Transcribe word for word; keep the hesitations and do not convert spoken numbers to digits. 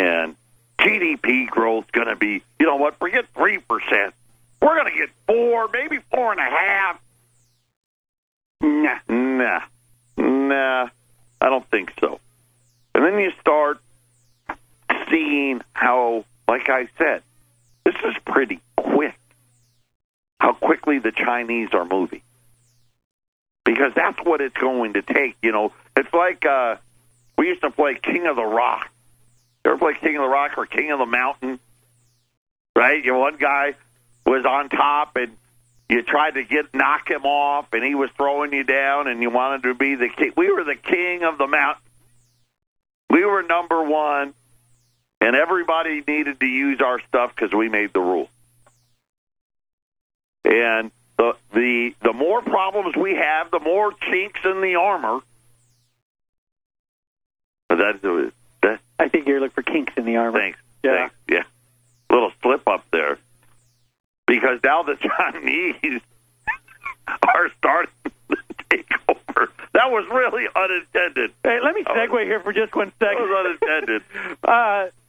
And G D P growth going to be, you know what, forget three percent. We're going to get four, maybe four and a half. Nah, nah, nah, I don't think so. And then you start seeing how, like I said, this is pretty quick, how quickly the Chinese are moving. Because that's what it's going to take. You know, it's like uh, we used to play King of the Rock. You ever play King of the Rock or King of the Mountain? Right? You know, one guy was on top and you tried to get knock him off and he was throwing you down and you wanted to be the king. We were the king of the mountain. We were number one and everybody needed to use our stuff because we made the rule. And the, the the more problems we have, the more chinks in the armor. That's that, I think you're looking for kinks in the armor. Thanks. Yeah. Thanks. Yeah. Little slip up there. Because now the Chinese are starting to take over. That was really unintended. Hey, let me segue here for just one second. That was unintended. uh,